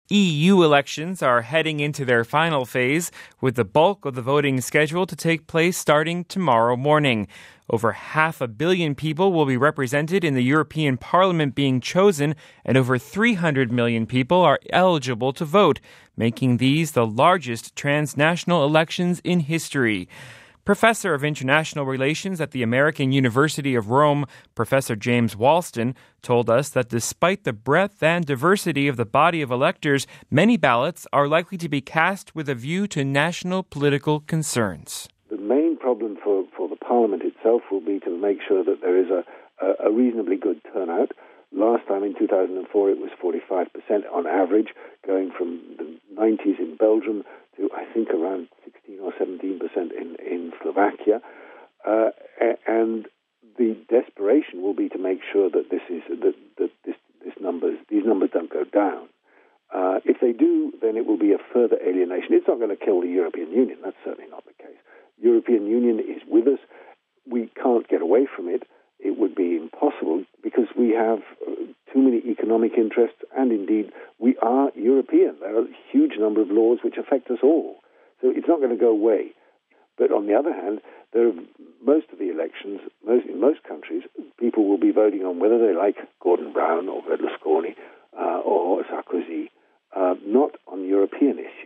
EU elections are heading into their final phase, with the bulk of the voting scheduled to take place starting tomorrow morning. Over 500 million people will be represented in the European Parliament being chosen, and over 300 million people are eligible to vote, making these the largest transnational elections in history. Professor of International Relations at the American University of Rome, Professor James Walston, told us that despite the breadth and diversity of the body of electors, many ballots are likely to be cast with a view to national political concerns. The main problem for the Parliament itself will be to make sure that there is a reasonably good turnout. Last time in 2004 it was 45% on average, going from the 90s in Belgium to I think around 16 or 17% in Slovakia. And the desperation will be to make sure that these numbers don't go down. If they do, then it will be a further alienation. It's not going to kill the European Union. That's certainly not the case. European Union is with us. We can't get away from it. It would be impossible because we have too many economic interests, and indeed we are European. There are a huge number of laws which affect us all. So it's not going to go away. But on the other hand, most of the elections, in most countries, people will be voting on whether they like Gordon Brown or Berlusconi or Sarkozy, not on European issues.